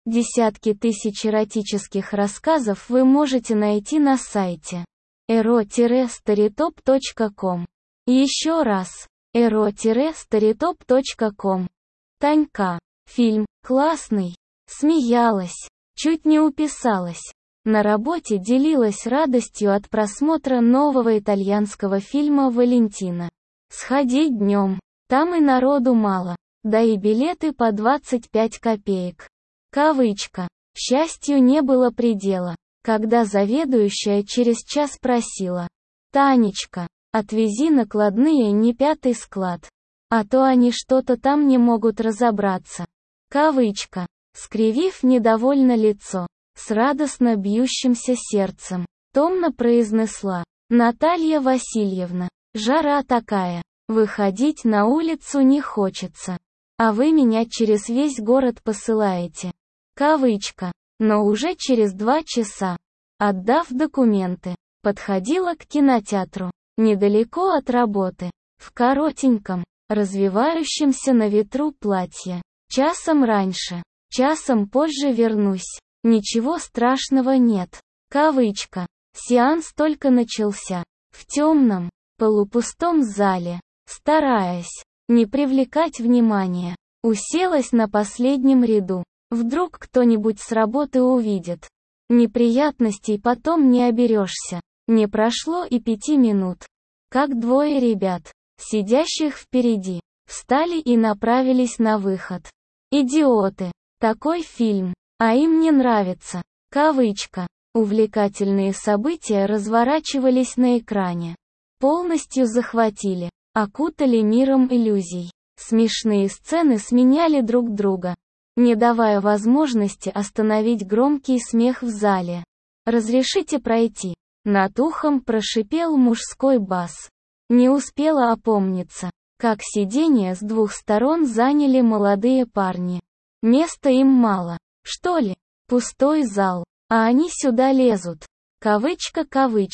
Десятки тысяч эротических рассказов вы можете найти на сайте ero-storytop.com. Еще раз. ero-storytop.com. Танька. Фильм классный. Смеялась. Чуть не уписалась. На работе делилась радостью от просмотра нового итальянского фильма «Валентина». Сходить днем. Там и народу мало. Да и билеты по 25 копеек. Кавычка. Счастью не было предела, когда заведующая через час просила: «Танечка, отвези накладные не 5-й склад. А то они что-то там не могут разобраться». Кавычка. Скривив недовольно лицо, с радостно бьющимся сердцем, томно произнесла: «Наталья Васильевна, жара такая, выходить на улицу не хочется. А вы меня через весь город посылаете». Кавычка. Но уже через 2 часа, отдав документы, подходила к кинотеатру, недалеко от работы, в коротеньком, развивающемся на ветру платье. Часом раньше, часом позже вернусь. Ничего страшного нет. Кавычка. Сеанс только начался. В темном, полупустом зале, стараясь не привлекать внимания, уселась на последнем ряду. Вдруг кто-нибудь с работы увидит. Неприятностей потом не оберешься. Не прошло и 5 минут, как 2 ребят, сидящих впереди, встали и направились на выход. Идиоты. Такой фильм. А им не нравится. Кавычка. Увлекательные события разворачивались на экране. Полностью захватили, окутали миром иллюзий. Смешные сцены сменяли друг друга, не давая возможности остановить громкий смех в зале. «Разрешите пройти?» Над ухом прошипел мужской бас. Не успела опомниться, как сиденья с 2 сторон заняли молодые парни. Места им мало, что ли? Пустой зал, а они сюда лезут. Кавычка.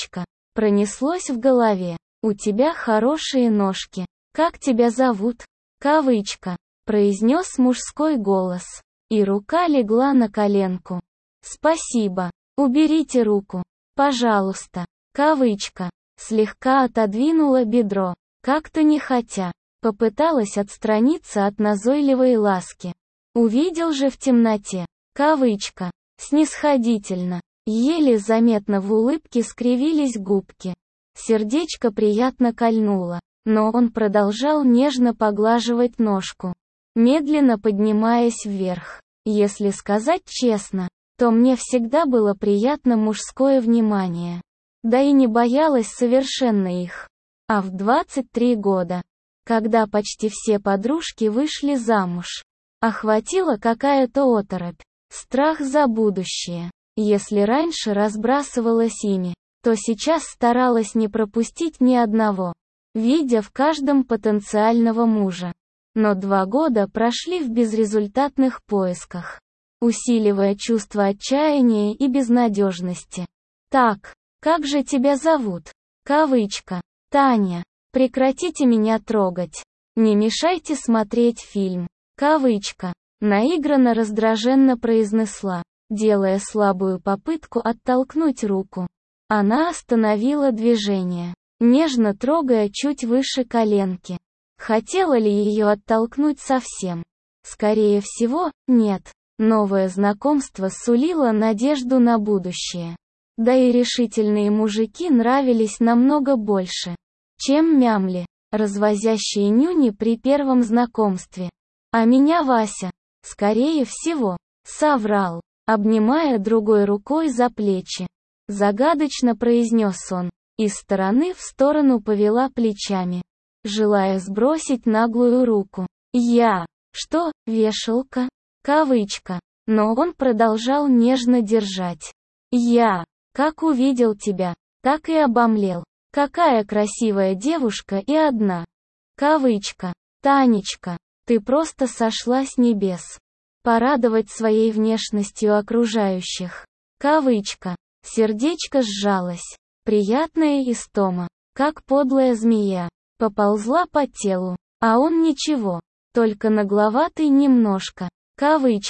Пронеслось в голове. «У тебя хорошие ножки. Как тебя зовут?» Кавычка. Произнес мужской голос. И рука легла на коленку. «Спасибо. Уберите руку. Пожалуйста». Кавычка. Слегка отодвинула бедро, как-то нехотя. Попыталась отстраниться от назойливой ласки. Увидел же в темноте. Кавычка. Снисходительно. Еле заметно в улыбке скривились губки. Сердечко приятно кольнуло, но он продолжал нежно поглаживать ножку, медленно поднимаясь вверх. Если сказать честно, то мне всегда было приятно мужское внимание. Да и не боялась совершенно их. А в 23 года, когда почти все подружки вышли замуж, охватила какая-то оторопь, страх за будущее. Если раньше разбрасывалась ими, то сейчас старалась не пропустить ни одного, видя в каждом потенциального мужа. Но 2 года прошли в безрезультатных поисках, усиливая чувство отчаяния и безнадежности. «Так, как же тебя зовут?» Кавычка. «Таня. Прекратите меня трогать. Не мешайте смотреть фильм». Кавычка. Наигранно раздраженно произнесла, делая слабую попытку оттолкнуть руку. Она остановила движение, нежно трогая чуть выше коленки. Хотела ли ее оттолкнуть совсем? Скорее всего, нет. Новое знакомство сулило надежду на будущее. Да и решительные мужики нравились намного больше, чем мямли, развозящие нюни при первом знакомстве. А меня Вася, скорее всего, соврал, обнимая другой рукой за плечи. Загадочно произнес он, из стороны в сторону повела плечами, желая сбросить наглую руку. «Я, что, вешалка?» Кавычка. Но он продолжал нежно держать. «Я, как увидел тебя, так и обомлел. Какая красивая девушка и одна». Кавычка. «Танечка, ты просто сошла с небес. Порадовать своей внешностью окружающих». Кавычка. Сердечко сжалось. Приятная истома, как подлая змея, поползла по телу. А он ничего, только нагловатый немножко. Кавычка.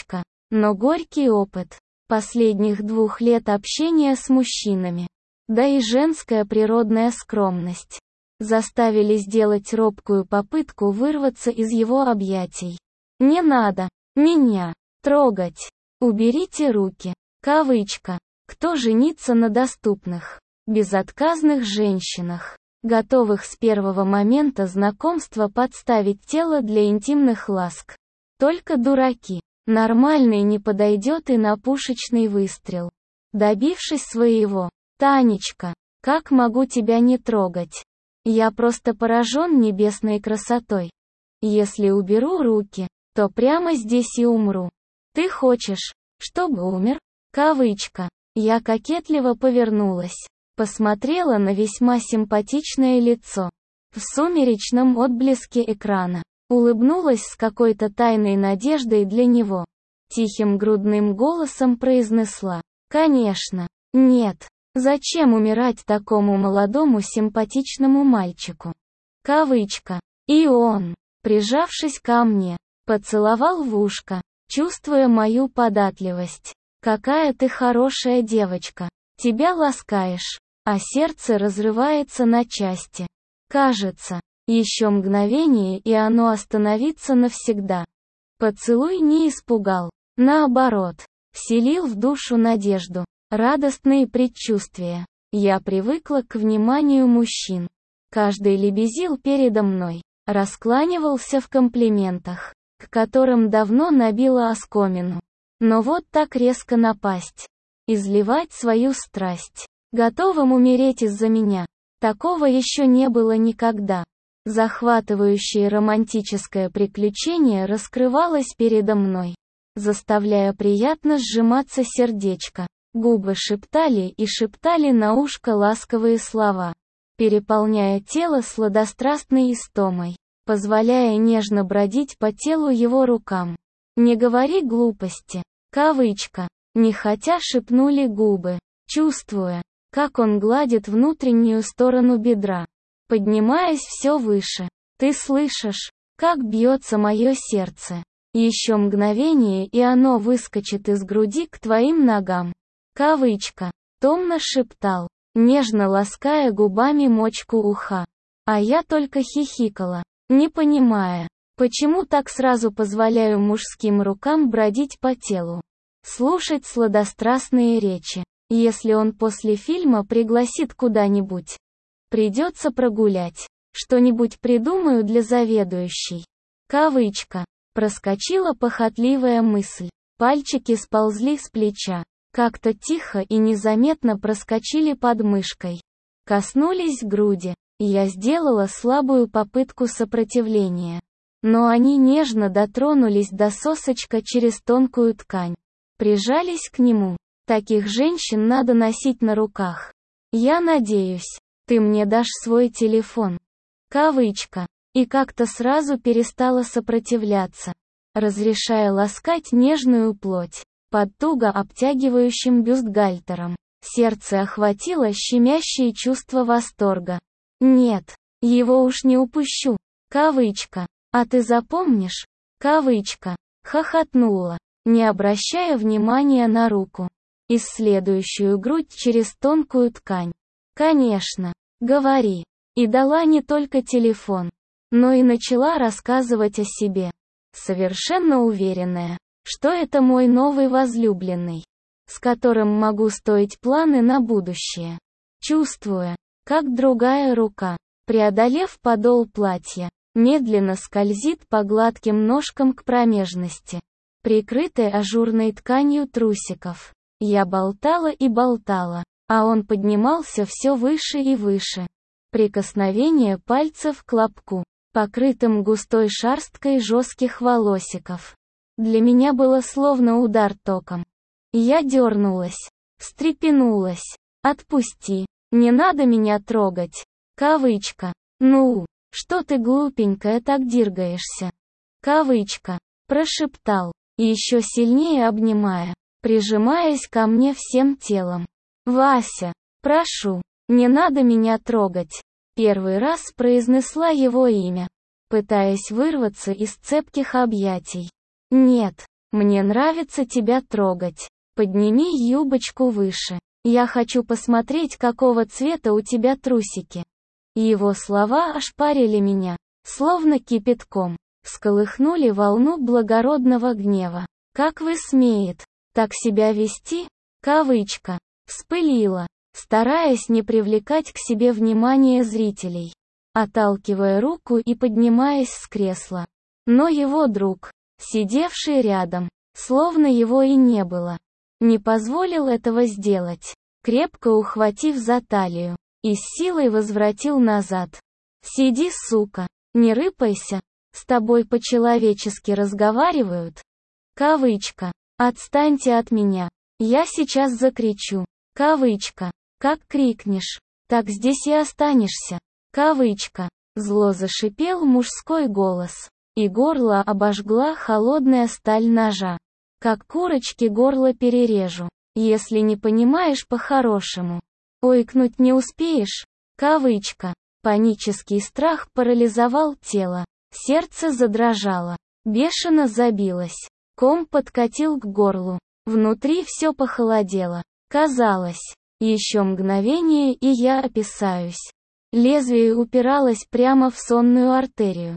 Но горький опыт последних 2 лет общения с мужчинами, да и женская природная скромность, заставили сделать робкую попытку вырваться из его объятий. «Не надо меня трогать. Уберите руки». Кавычка. Кто женится на доступных, безотказных женщинах, готовых с первого момента знакомства подставить тело для интимных ласк? Только дураки. Нормальный не подойдет и на пушечный выстрел. Добившись своего, Танечка, как могу тебя не трогать? Я просто поражен небесной красотой. Если уберу руки, то прямо здесь и умру. Ты хочешь, чтобы умер? Кавычка. Я кокетливо повернулась, посмотрела на весьма симпатичное лицо в сумеречном отблеске экрана, улыбнулась с какой-то тайной надеждой для него. Тихим грудным голосом произнесла: «Конечно, нет. Зачем умирать такому молодому симпатичному мальчику?» Кавычка. И он, прижавшись ко мне, поцеловал в ушко, чувствуя мою податливость. «Какая ты хорошая девочка. Тебя ласкаешь, а сердце разрывается на части. Кажется, еще мгновение и оно остановится навсегда». Поцелуй не испугал, наоборот, вселил в душу надежду, радостные предчувствия. Я привыкла к вниманию мужчин. Каждый лебезил передо мной, раскланивался в комплиментах, к которым давно набила оскомину. Но вот так резко напасть, изливать свою страсть, готовым умереть из-за меня, такого еще не было никогда. Захватывающее романтическое приключение раскрывалось передо мной, заставляя приятно сжиматься сердечко. Губы шептали и шептали на ушко ласковые слова, переполняя тело сладострастной истомой, позволяя нежно бродить по телу его рукам. «Не говори глупости». Кавычка. Нехотя шепнули губы, чувствуя, как он гладит внутреннюю сторону бедра, поднимаясь все выше. «Ты слышишь, как бьется мое сердце? Еще мгновение и оно выскочит из груди к твоим ногам». Кавычка. Томно шептал, нежно лаская губами мочку уха. А я только хихикала, не понимая, почему так сразу позволяю мужским рукам бродить по телу, слушать сладострастные речи. Если он после фильма пригласит куда-нибудь, придется прогулять. Что-нибудь придумаю для заведующей. Кавычка. Проскочила похотливая мысль. Пальчики сползли с плеча, как-то тихо и незаметно проскочили под мышкой, коснулись груди. Я сделала слабую попытку сопротивления, но они нежно дотронулись до сосочка через тонкую ткань, прижались к нему. Таких женщин надо носить на руках. Я надеюсь, ты мне дашь свой телефон. Кавычка. И как-то сразу перестала сопротивляться, разрешая ласкать нежную плоть под туго обтягивающим бюстгальтером. Сердце охватило щемящее чувство восторга. Нет, его уж не упущу. Кавычка. А ты запомнишь? Кавычка. Хохотнула, не обращая внимания на руку, исследующую грудь через тонкую ткань. Конечно, говори. И дала не только телефон, но и начала рассказывать о себе, совершенно уверенная, что это мой новый возлюбленный, с которым могу строить планы на будущее. Чувствуя, как другая рука, преодолев подол платья, медленно скользит по гладким ножкам к промежности, прикрытой ажурной тканью трусиков. Я болтала и болтала, а он поднимался все выше и выше. Прикосновение пальцев к лобку, покрытым густой шерсткой жестких волосиков, для меня было словно удар током. Я дернулась, встрепенулась. «Отпусти, не надо меня трогать». Кавычка. «Ну, что ты глупенькая так дергаешься?» Кавычка. Прошептал, еще сильнее обнимая, прижимаясь ко мне всем телом. «Вася, прошу, не надо меня трогать». Первый раз произнесла его имя, пытаясь вырваться из цепких объятий. «Нет, Мне нравится тебя трогать. Подними юбочку выше. Я хочу посмотреть, какого цвета у тебя трусики. Его слова ошпарили меня, словно кипятком, всколыхнули волну благородного гнева. Как вы смеет так себя вести? Кавычка. Вспылила, стараясь не привлекать к себе внимания зрителей, отталкивая руку и поднимаясь с кресла. Но его друг, сидевший рядом, словно его и не было, не позволил этого сделать, крепко ухватив за талию, и с силой возвратил назад. «Сиди, сука, не рыпайся, с тобой по-человечески разговаривают». Кавычка. «Отстаньте от меня, я сейчас закричу». Кавычка. «Как крикнешь, так здесь и останешься». Кавычка. Зло зашипел мужской голос, и горло обожгла холодная сталь ножа. Как курочке горло перережу, если не понимаешь по-хорошему. Ойкнуть не успеешь. Кавычка. Панический страх парализовал тело, сердце задрожало, бешено забилось, ком подкатил к горлу, внутри все похолодело. Казалось, еще мгновение и я описаюсь. Лезвие упиралось прямо в сонную артерию.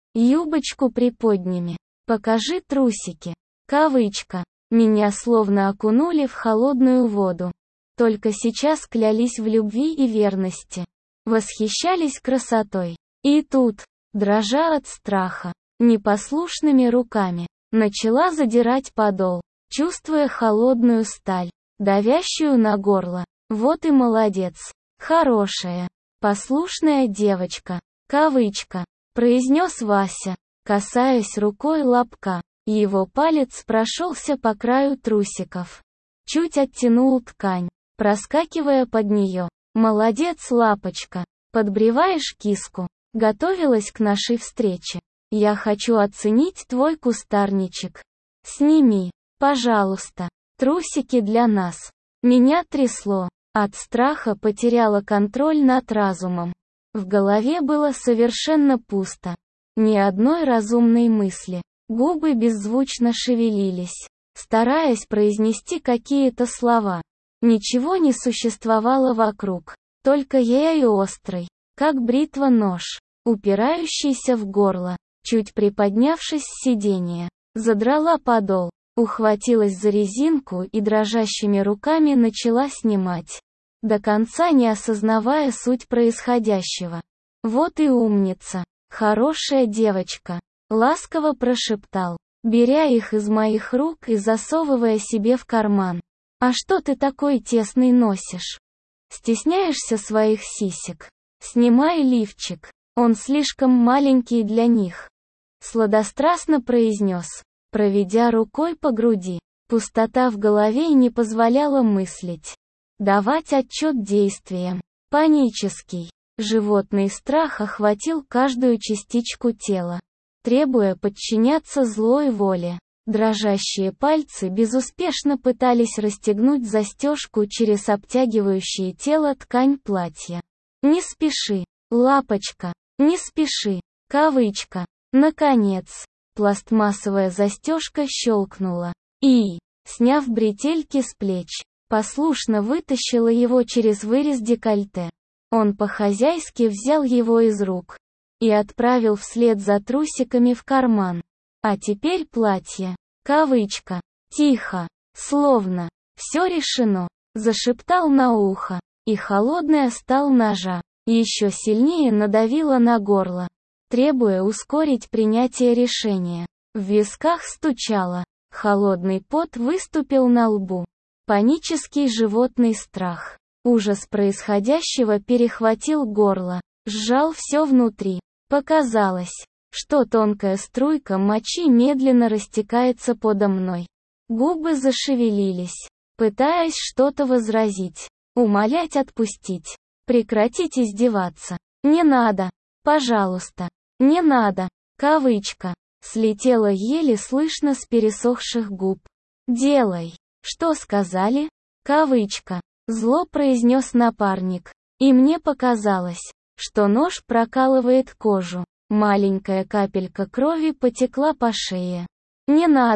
Юбочку приподними. Покажи трусики. Кавычка. Меня словно окунули в холодную воду. Только сейчас клялись в любви и верности. Восхищались красотой. И тут, дрожа от страха, непослушными руками, начала задирать подол, чувствуя холодную сталь, давящую на горло. Вот и молодец. Хорошая, послушная девочка. Кавычка. Произнес Вася, касаясь рукой лобка. Его палец прошелся по краю трусиков. Чуть оттянул ткань, проскакивая под нее. Молодец, лапочка. Подбреваешь киску. Готовилась к нашей встрече. Я хочу оценить твой кустарничек. Сними, пожалуйста, трусики для нас. Меня трясло. От страха потеряла контроль над разумом. В голове было совершенно пусто. Ни одной разумной мысли. Губы беззвучно шевелились, стараясь произнести какие-то слова. Ничего не существовало вокруг. Только я и острый, как бритва нож, упирающийся в горло. Чуть приподнявшись с сиденья, задрала подол, ухватилась за резинку и дрожащими руками начала снимать, до конца не осознавая суть происходящего. «Вот и умница, хорошая девочка», — ласково прошептал, беря их из моих рук и засовывая себе в карман. «А что ты такой тесный носишь? Стесняешься своих сисек? Снимай лифчик, он слишком маленький для них», — сладострастно произнес, проведя рукой по груди. Пустота в голове не позволяла мыслить, давать отчет действиям. Панический, животный страх охватил каждую частичку тела, требуя подчиняться злой воле. Дрожащие пальцы безуспешно пытались расстегнуть застежку через обтягивающее тело ткань платья. «Не спеши, лапочка, не спеши». Кавычка. Наконец, пластмассовая застежка щелкнула. И, сняв бретельки с плеч, послушно вытащила его через вырез декольте. Он по-хозяйски взял его из рук и отправил вслед за трусиками в карман. «А теперь платье». Кавычка. «Тихо, словно все решено», зашептал на ухо, и холодная сталь ножа еще сильнее надавила на горло, требуя ускорить принятие решения. В висках стучало, холодный пот выступил на лбу. Панический животный страх, ужас происходящего перехватил горло, сжал все внутри. Показалось, что тонкая струйка мочи медленно растекается подо мной. Губы зашевелились, пытаясь что-то возразить, умолять отпустить, прекратить издеваться. «Не надо, пожалуйста, не надо». Кавычка. Слетела еле слышно с пересохших губ. «Делай, что сказали?» Кавычка. Зло произнес напарник. И мне показалось, что нож прокалывает кожу. Маленькая капелька крови потекла по шее. «Не надо».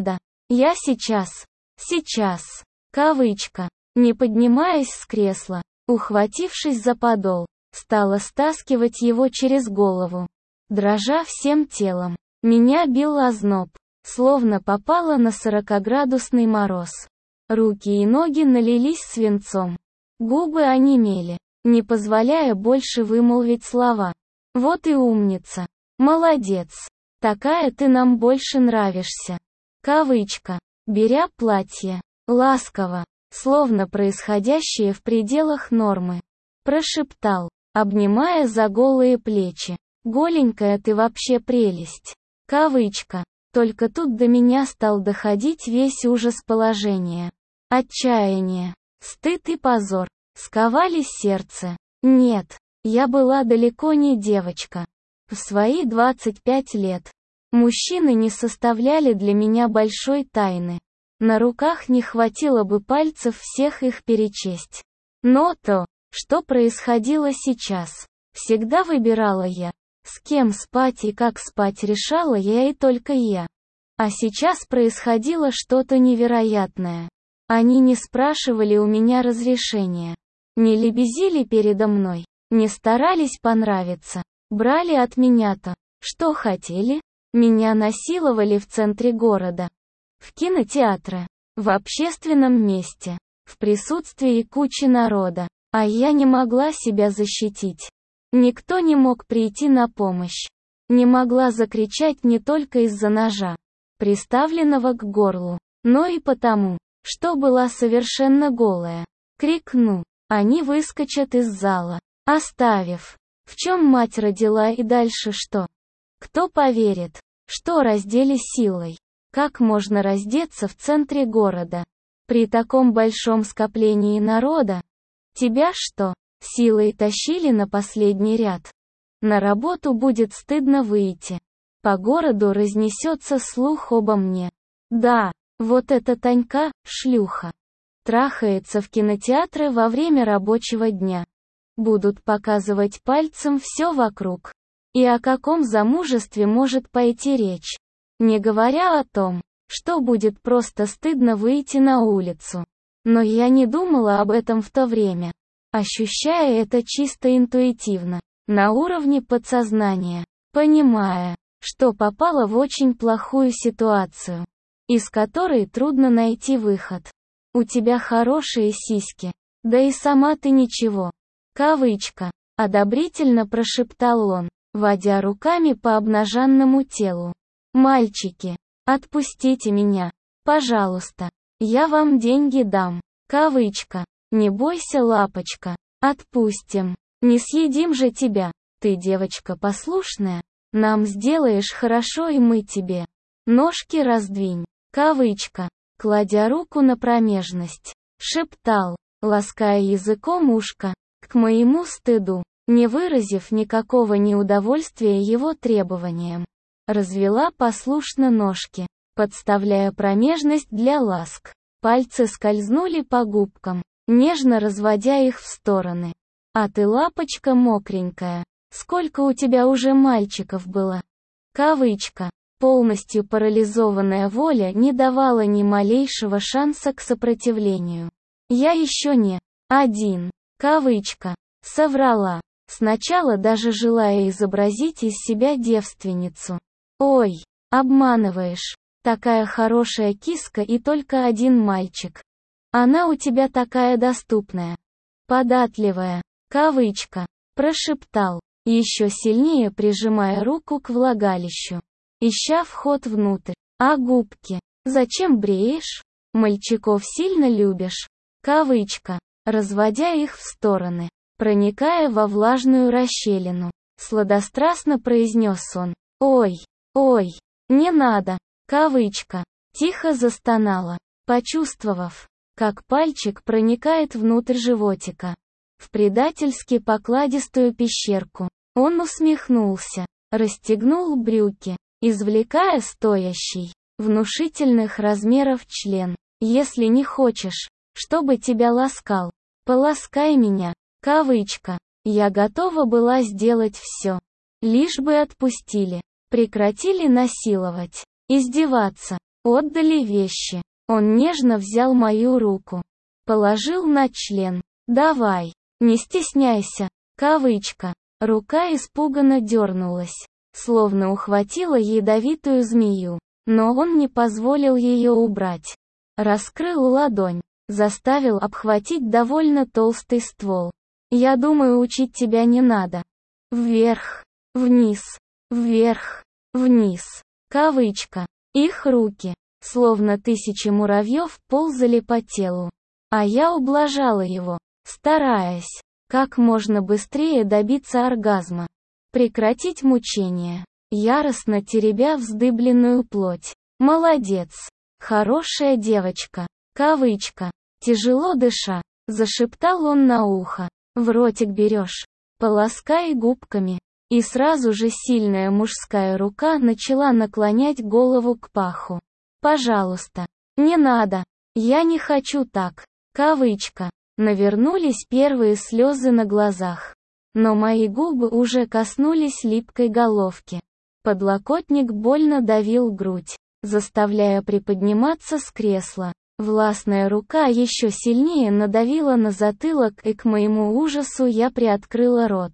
Я сейчас, кавычка, не поднимаясь с кресла, ухватившись за подол, стала стаскивать его через голову. Дрожа всем телом, меня бил озноб, словно попала на 40-градусный мороз. Руки и ноги налились свинцом. Губы онемели, не позволяя больше вымолвить слова. Вот и умница. Молодец. Такая ты нам больше нравишься. Кавычка. Беря платье. Ласково, словно происходящее в пределах нормы. Прошептал, обнимая за голые плечи. Голенькая ты вообще прелесть. Кавычка. Только тут до меня стал доходить весь ужас положения. Отчаяние, стыд и позор сковали сердце. Нет, я была далеко не девочка. В свои 25 лет мужчины не составляли для меня большой тайны. На руках не хватило бы пальцев всех их перечесть. Но то, что происходило сейчас, всегда выбирала я. С кем спать и как спать решала я и только я. А сейчас происходило что-то невероятное. Они не спрашивали у меня разрешения. Не лебезили передо мной. Не старались понравиться. Брали от меня то, что хотели. Меня насиловали в центре города. В кинотеатре. В общественном месте. В присутствии кучи народа. А я не могла себя защитить. Никто не мог прийти на помощь. Не могла закричать не только из-за ножа, приставленного к горлу, но и потому, что была совершенно голая. Крикну, они выскочат из зала, оставив. В чем мать родила и дальше что? Кто поверит, что раздели силой? Как можно раздеться в центре города? При таком большом скоплении народа? Тебя что, силой тащили на последний ряд? На работу будет стыдно выйти. По городу разнесется слух обо мне. Да, вот эта Танька, шлюха. Трахается в кинотеатре во время рабочего дня. Будут показывать пальцем все вокруг. И о каком замужестве может пойти речь? Не говоря о том, что будет просто стыдно выйти на улицу. Но я не думала об этом в то время, ощущая это чисто интуитивно, на уровне подсознания, понимая, что попала в очень плохую ситуацию, из которой трудно найти выход. У тебя хорошие сиськи, да и сама ты ничего. Кавычка. Одобрительно прошептал он, водя руками по обнаженному телу. Мальчики, отпустите меня, пожалуйста. Я вам деньги дам. Кавычка. Не бойся, лапочка. Отпустим. Не съедим же тебя. Ты девочка послушная. Нам сделаешь хорошо и мы тебе. Ножки раздвинь. Кавычка. Кладя руку на промежность. Шептал, лаская языком ушко, к моему стыду, не выразив никакого неудовольствия его требованиям. Развела послушно ножки, подставляя промежность для ласк. Пальцы скользнули по губкам, нежно разводя их в стороны. А ты, лапочка мокренькая, сколько у тебя уже мальчиков было? Кавычка. Полностью парализованная воля не давала ни малейшего шанса к сопротивлению. Я еще не один. Кавычка. Соврала. Сначала даже желая изобразить из себя девственницу. Ой, обманываешь. Такая хорошая киска и только один мальчик. Она у тебя такая доступная. Податливая. Кавычка. Прошептал, еще сильнее прижимая руку к влагалищу. Ища вход внутрь. А губки? Зачем бреешь? Мальчиков сильно любишь? Кавычка. Разводя их в стороны. Проникая во влажную расщелину. Сладострастно произнес он. Ой, не надо. Кавычка. Тихо застонала, почувствовав, как пальчик проникает внутрь животика. В предательски покладистую пещерку. Он усмехнулся, расстегнул брюки, извлекая стоящий, внушительных размеров член. Если не хочешь, чтобы тебя ласкал, поласкай меня. Кавычка. Я готова была сделать все. Лишь бы отпустили, прекратили насиловать, издеваться. Отдали вещи. Он нежно взял мою руку. Положил на член. «Давай. Не стесняйся». Кавычка. Рука испуганно дернулась, словно ухватила ядовитую змею. Но он не позволил ее убрать. Раскрыл ладонь. Заставил обхватить довольно толстый ствол. «Я думаю, учить тебя не надо. Вверх, вниз, вверх, вниз». Кавычка. Их руки, словно тысячи муравьев, ползали по телу. А я ублажала его, стараясь как можно быстрее добиться оргазма. Прекратить мучения. Яростно теребя вздыбленную плоть. «Молодец. Хорошая девочка». Кавычка. Тяжело дыша, зашептал он на ухо. «В ротик берешь. Полоскай губками». И сразу же сильная мужская рука начала наклонять голову к паху. «Пожалуйста. Не надо. Я не хочу так». Кавычка. Навернулись первые слезы на глазах. Но мои губы уже коснулись липкой головки. Подлокотник больно давил грудь, заставляя приподниматься с кресла. Властная рука еще сильнее надавила на затылок, и к моему ужасу я приоткрыла рот.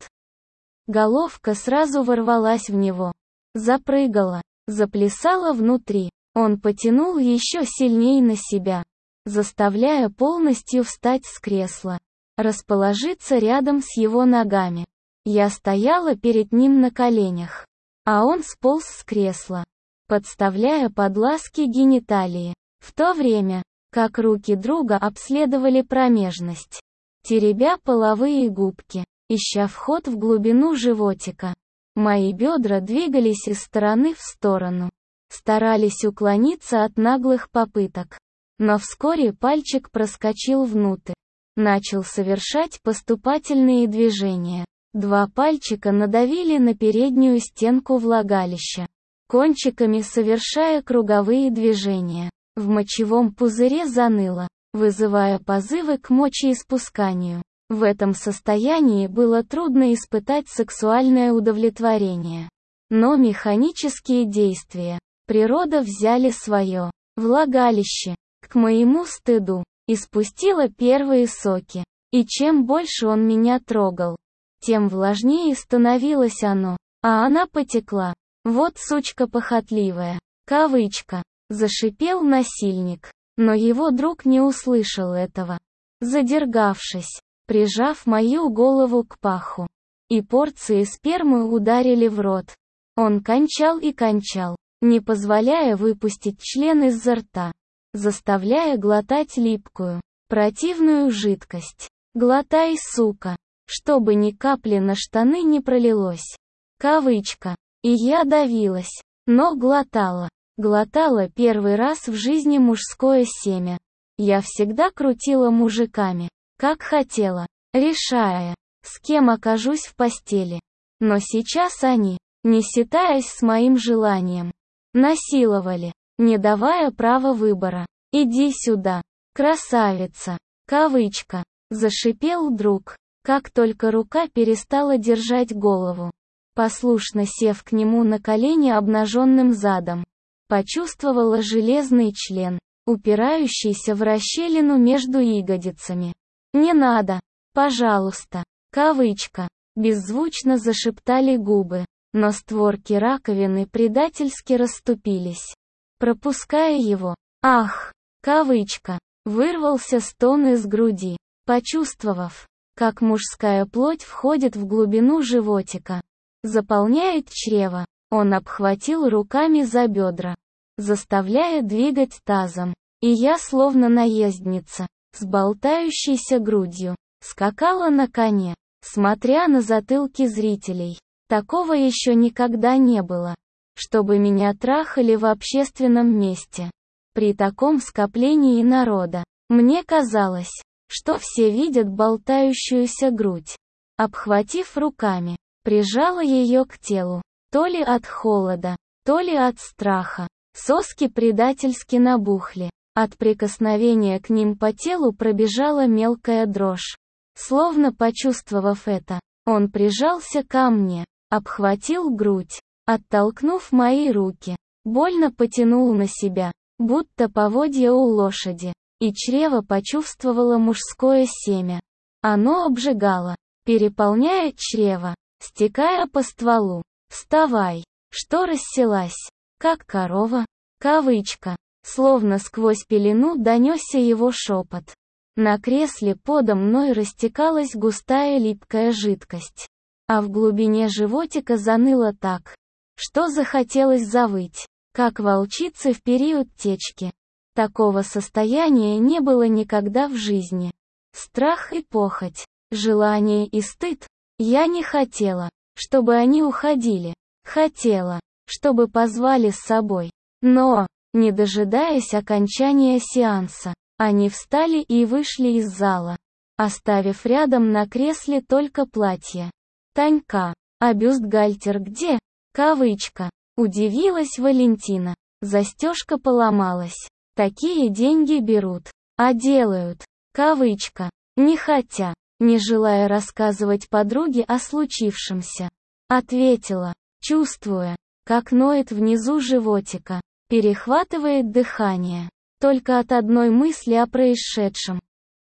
Головка сразу ворвалась в него. Запрыгала, заплясала внутри. Он потянул еще сильнее на себя, заставляя полностью встать с кресла, расположиться рядом с его ногами. Я стояла перед ним на коленях, а он сполз с кресла, подставляя под ласки гениталии, в то время как руки друга обследовали промежность, теребя половые губки, ища вход в глубину животика. Мои бедра двигались из стороны в сторону, старались уклониться от наглых попыток. Но вскоре пальчик проскочил внутрь, начал совершать поступательные движения. Два пальчика надавили на переднюю стенку влагалища, кончиками совершая круговые движения. В мочевом пузыре заныло, вызывая позывы к мочеиспусканию. В этом состоянии было трудно испытать сексуальное удовлетворение. Но механические действия природа взяли свое. Влагалище, к моему стыду, испустило первые соки. И чем больше он меня трогал, тем влажнее становилось оно. А она потекла. Вот сучка похотливая. Кавычка. Зашипел насильник. Но его друг не услышал этого. Задергавшись, прижав мою голову к паху, и порции спермы ударили в рот. Он кончал и кончал, не позволяя выпустить член изо рта, заставляя глотать липкую, противную жидкость. «Глотай, сука, чтобы ни капли на штаны не пролилось». Кавычка. И я давилась, но глотала. Глотала первый раз в жизни мужское семя. Я всегда крутила мужиками, как хотела, решая, с кем окажусь в постели. Но сейчас они, не ситаясь с моим желанием, насиловали, не давая права выбора. «Иди сюда, красавица». Кавычка. Зашипел друг, как только рука перестала держать голову. Послушно сев к нему на колени обнаженным задом, почувствовала железный член, упирающийся в расщелину между ягодицами. «Не надо, пожалуйста». Кавычка. Беззвучно зашептали губы, но створки раковины предательски расступились, пропуская его. «Ах!» Кавычка. Вырвался стон из груди, почувствовав, как мужская плоть входит в глубину животика, заполняет чрево. Он обхватил руками за бедра, заставляя двигать тазом, и я, словно наездница, с болтающейся грудью, скакала на коне, смотря на затылки зрителей. Такого еще никогда не было, чтобы меня трахали в общественном месте. При таком скоплении народа, мне казалось, что все видят болтающуюся грудь. Обхватив руками, прижала ее к телу, то ли от холода, то ли от страха. Соски предательски набухли. От прикосновения к ним по телу пробежала мелкая дрожь. Словно почувствовав это, он прижался ко мне, обхватил грудь, оттолкнув мои руки, больно потянул на себя. будто поводья у лошади, и чрево почувствовало мужское семя. Оно обжигало, переполняя чрево, стекая по стволу. «Вставай!» Что расселась, как корова? Кавычка. Словно сквозь пелену донесся его шепот. На кресле подо мной растекалась густая липкая жидкость. А в глубине животика заныло так, что захотелось завыть, как волчице в период течки. Такого состояния не было никогда в жизни. Страх и похоть, желание и стыд. Я не хотела, чтобы они уходили. Хотела, чтобы позвали с собой. Но, не дожидаясь окончания сеанса, они встали и вышли из зала, оставив рядом на кресле только платье. «Танька, а бюстгальтер где?» Кавычка. Удивилась Валентина. Застежка поломалась. Такие деньги берут, а делают. Кавычка. Не хотя, не желая рассказывать подруге о случившемся. Ответила, чувствуя, как ноет внизу животика, перехватывает дыхание. Только от одной мысли о происшедшем.